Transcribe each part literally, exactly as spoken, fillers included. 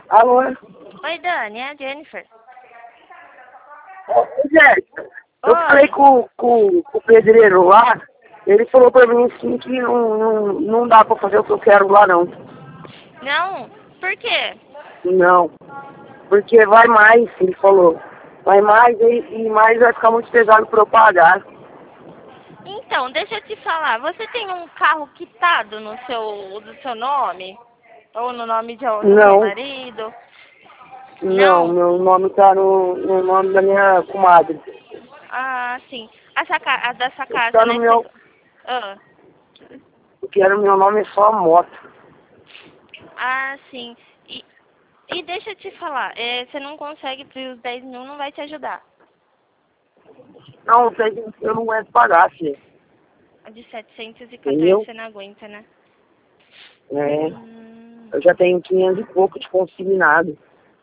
Alô? Oi, Dani, é a Jennifer. Ô, Jéssica, eu Oi. falei com, com, com o pedreiro lá, ele falou pra mim assim que não, não, não dá pra fazer o que eu quero lá não. Não? Por quê? Não. Porque vai mais, ele falou. Vai mais e, e mais vai ficar muito pesado pra eu pagar. Então, deixa eu te falar. Você tem um carro quitado no seu, do seu nome? Ou no nome de algum Não, marido? não, Não? meu nome tá no, no nome da minha comadre. Ah, sim. A, saca, a dessa casa, Tá no né? meu, Você... Ah. porque era o meu nome é só a moto. ah, sim. E, e deixa eu te falar. É, você não consegue, porque os dez mil não vai te ajudar. Não, eu tenho- eu não aguento pagar, filho. A de setecentos e quatorze Entendeu? você não aguenta, né? É, Hum, eu já tenho quinhentos e pouco de consignado.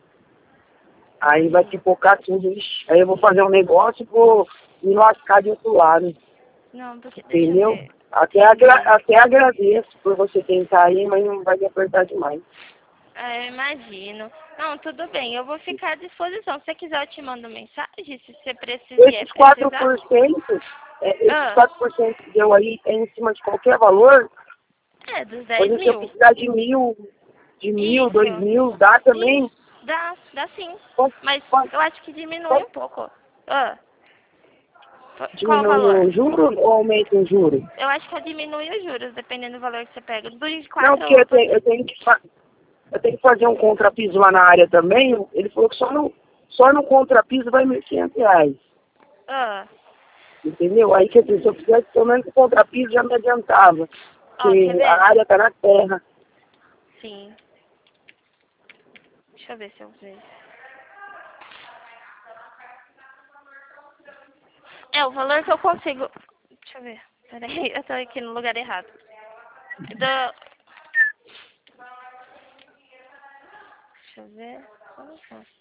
Aí vai pipocar tudo, ixi. Aí eu vou fazer um negócio e vou me lascar de outro lado. não, porque deixa eu Entendeu? ver. Até, agra Entendi. até agradeço por você tentar aí, mas não vai me apertar demais. Ah, eu imagino. Não, tudo bem, eu vou ficar à disposição. Se você quiser, eu te mando mensagem, se você precisar, vier Esses quatro precisar. por cento, é, esses Ah, quatro por cento que deu aí é em cima de qualquer valor. é, dos Por dez exemplo, se eu mil. precisar de mil, de mil, dois Isso, mil, dá também. isso, dá, dá sim. Pode, Mas pode, eu acho que diminui pode um pouco. Ah, qual o diminuir valor? o juro ou aumenta o juro? Eu acho que diminui os juros, dependendo do valor que você pega. Do vinte e Não, quatro porque eu eu vou... tenho, eu tenho que fa- eu tenho que fazer um contrapiso lá na área também. Ele falou que só no, só no contrapiso vai mil e quinhentos reais. Ah, Entendeu? Aí, quer dizer, se eu fizesse pelo menos o contrapiso, já me adiantava. ó, quer Porque ver? a área tá na terra. Sim. Deixa eu ver se eu vejo. É, o valor que eu consigo... Deixa eu ver. Peraí, eu tô aqui no lugar errado. Do... Deixa eu ver. Como custa?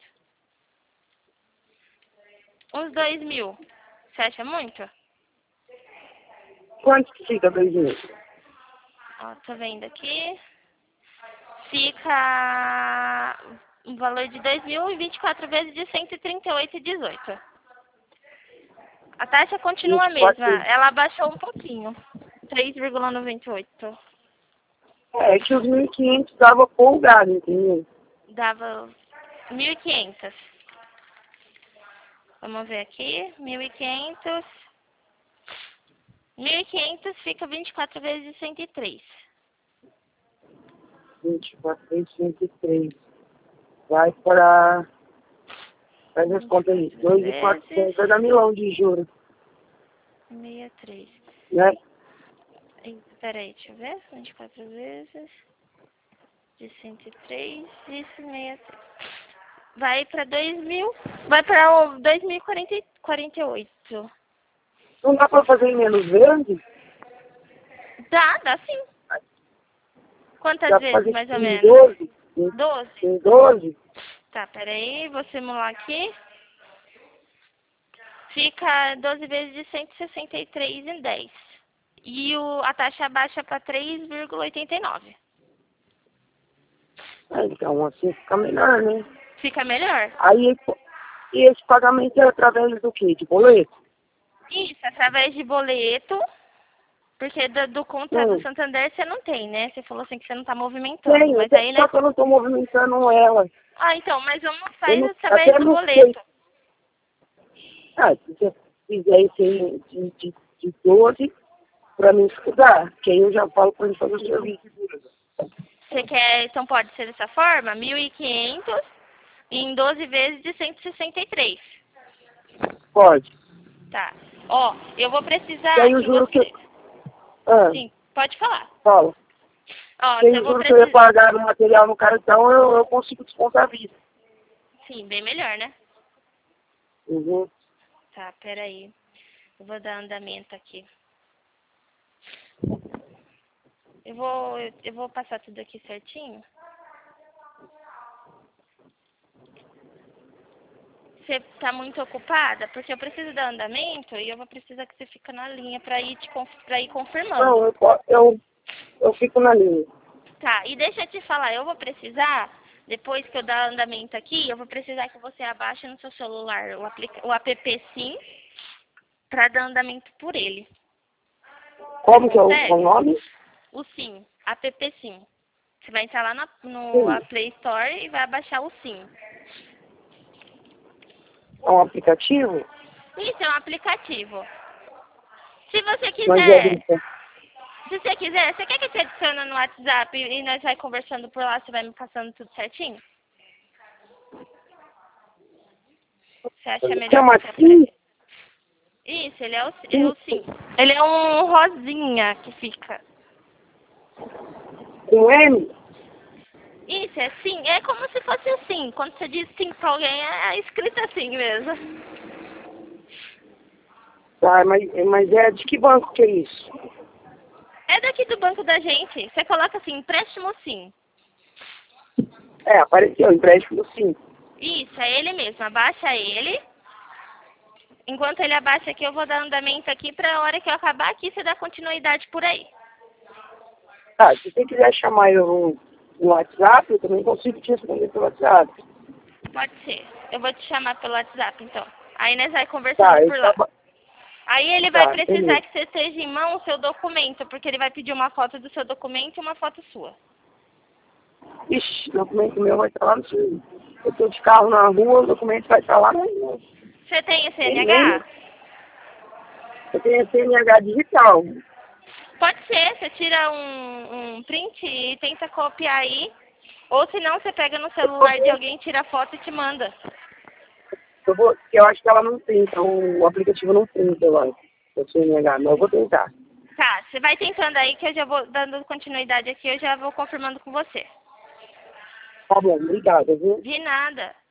Uns dois mil. Você acha muito? Quanto que fica, Beijinho? Ó, tô vendo aqui. Fica um valor de dois mil e vinte e quatro vezes de cento e trinta e oito e dezoito. A taxa continua a vinte e quatro. mesma. Ela abaixou um pouquinho. três vírgula noventa e oito. É que os mil e quinhentos dava folgado, entendeu? Dava mil e quinhentos. Vamos ver aqui. mil e quinhentos. mil e quinhentos fica vinte e quatro vezes cento e três. vinte e quatro vezes cento e três. Vai para... Faz as contas aí. dois mil e quatrocentos. Vezes Vai dar milão de juros, sessenta e três. né? Espera aí, deixa eu ver. vinte e quatro vezes de cento e três e sessenta e três. Vai para dois mil. Vai para dois mil e quarenta e oito. Não dá para fazer em menos vezes? Dá, dá sim. Quantas Dá para vezes, fazer mais ou em menos? doze? Em, doze. em doze? Tá, peraí, vou simular aqui. Fica doze vezes de cento e sessenta e três em dez. E o, a taxa baixa para três vírgula oitenta e nove. Ah, então assim fica melhor, né? Fica melhor. Aí, e esse pagamento é através do quê? De boleto? Isso, através de boleto. Porque do, do conta do Hum. Santander você não tem, né? Você falou assim que você não tá movimentando. Tenho, Mas aí, só né? que eu não estou movimentando ela. Ah, então, mas vamos Eu faz não, através até do não sei. boleto. Ah, se você fizer isso aí de, de, de doze, para mim estudar, que aí eu já falo para ele fazer o serviço. Você quer, então pode ser dessa forma? mil e quinhentos em doze vezes de cento e sessenta e três. Pode. Tá. Ó, eu vou E precisar aí eu que juro que... você... Ah, Sim, pode falar. fala. Ó, Se eu eu vou juro que eu ia precisar... pagar o material no cartão, eu, eu consigo descontar a vista. Sim, bem melhor, né? Uhum. Tá, peraí. Eu vou dar andamento aqui. Eu vou, eu vou passar tudo aqui certinho. Você tá muito ocupada? Porque eu preciso dar andamento e eu vou precisar que você fique na linha pra ir, te, conf- pra ir confirmando. Não, eu, po- eu, eu fico na linha. Tá, e deixa eu te falar, eu vou precisar Depois que eu dar andamento aqui, eu vou precisar que você abaixe no seu celular o, aplica o app Sim para dar andamento por ele. Como que é o, o nome? O Sim, app Sim. Você vai entrar lá na, no Play Store e vai baixar o Sim. É um aplicativo? Isso, é um aplicativo. Se você Mas é quiser, se você quiser, você quer que eu te adicione no WhatsApp e nós vai conversando por lá, você vai me passando tudo certinho? Você acha melhor Chama passar por Sim? aqui? Isso, ele é o, é o Sim. Ele é um rosinha que fica. Com M? Isso, é Sim. É como se fosse assim. Quando você diz Sim pra alguém, é escrito assim mesmo. Tá, mas, mas é de que banco que é isso? É daqui do banco da gente. Você coloca assim, empréstimo Sim. É, apareceu, empréstimo Sim. Isso, é ele mesmo. Abaixa ele. Enquanto ele abaixa aqui, eu vou dar andamento aqui pra hora que eu acabar aqui, você dá continuidade por aí. Tá, se você quiser chamar eu no, no WhatsApp, eu também consigo te responder pelo WhatsApp. Pode ser. Eu vou te chamar pelo WhatsApp, então. Aí nós vai conversando Tá, eu por lá. tava... Aí ele vai Tá, precisar beleza. que você esteja em mão o seu documento, porque ele vai pedir uma foto do seu documento e uma foto sua. Ixi, o documento meu vai estar lá no seu... Eu tô de carro na rua, o documento vai estar lá no... Você tem esse Ele C N H? nem... Eu tenho C N H digital. Pode ser, você tira um, um print e tenta copiar aí. Ou se não, você pega no celular de alguém, tira a foto e te manda. Eu vou... Eu acho que ela não tem, então o aplicativo não tem, eu acho. O C N H, mas eu vou tentar. Tá, você vai tentando aí que eu já vou dando continuidade aqui, eu já vou confirmando com você. Tá bom, obrigado, viu? De nada.